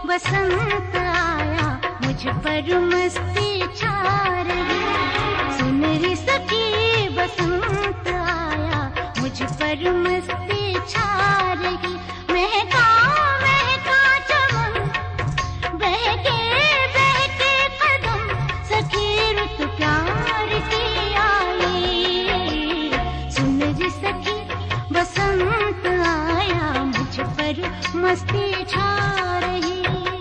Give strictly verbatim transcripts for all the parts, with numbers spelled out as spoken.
बसंत आया, मुझ पर मस्ती छा रही। सुन रे सखी बसंत आया, मुझ पर मस्ती छा रही। महका महका चमन, बहके बहके कदम, सखी रुत प्यार की आई। सुन रे सखी बसंत आया, मुझ पर मस्ती छा रही।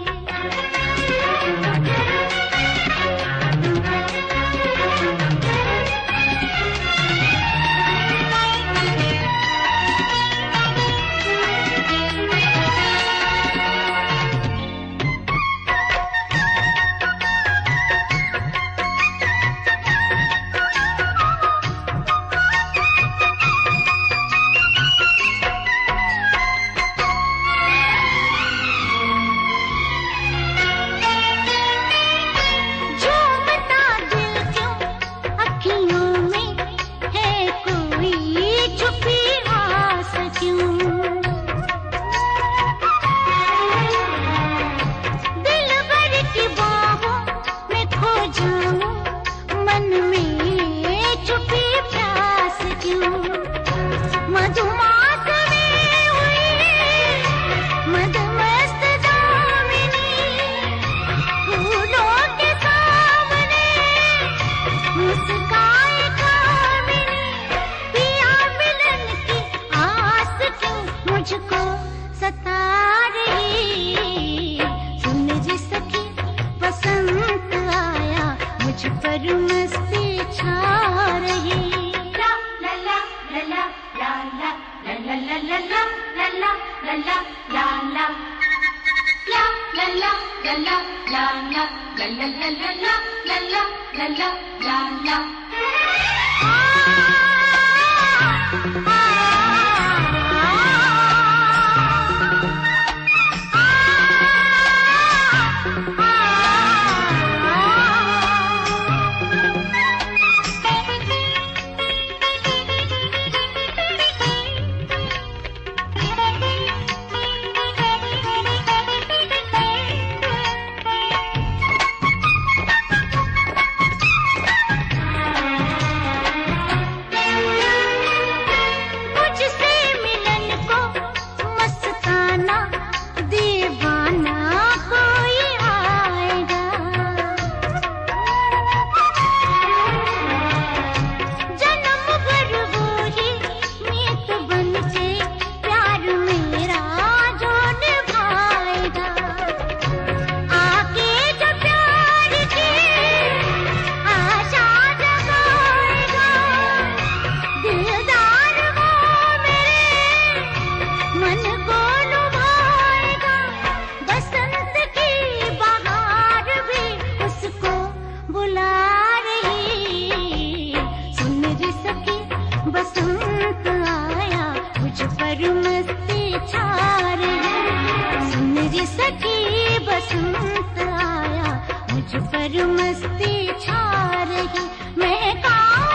पर मस्ती छा रही। महका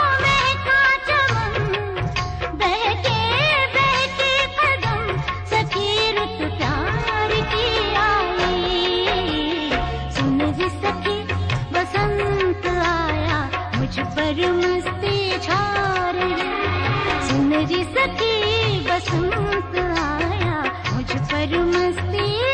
महका चमन, बहके बहके कदम, सखी रुत प्यार की आई। सुन रे सखी बसंत आया, मुझ पर मस्ती छा रही। सुन रे सखी बसंत आया, मुझ पर मस्ती